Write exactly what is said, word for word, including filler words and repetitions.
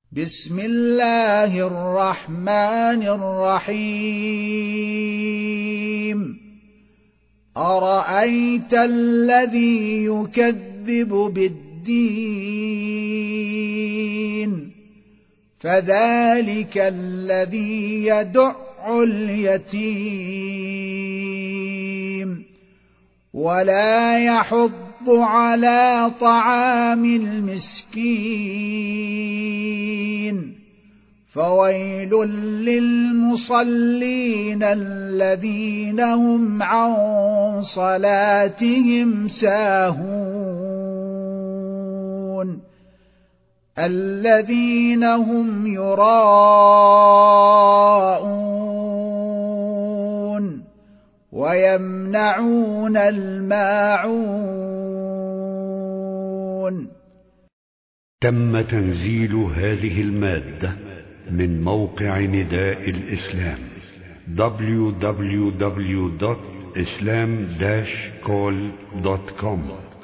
بسم الله الرحمن الرحيم أرأيت الذي يكذب بالدين فذلك الذي يدع اليتيم ولا يحض على طعام المسكين فويل للمصلين الذين هم عن صلاتهم ساهون الذين هم يراءون ويمنعون الماعون. تم تنزيل هذه المادة من موقع نداء الإسلام دبليو دبليو دبليو دوت إسلام داش كول دوت كوم.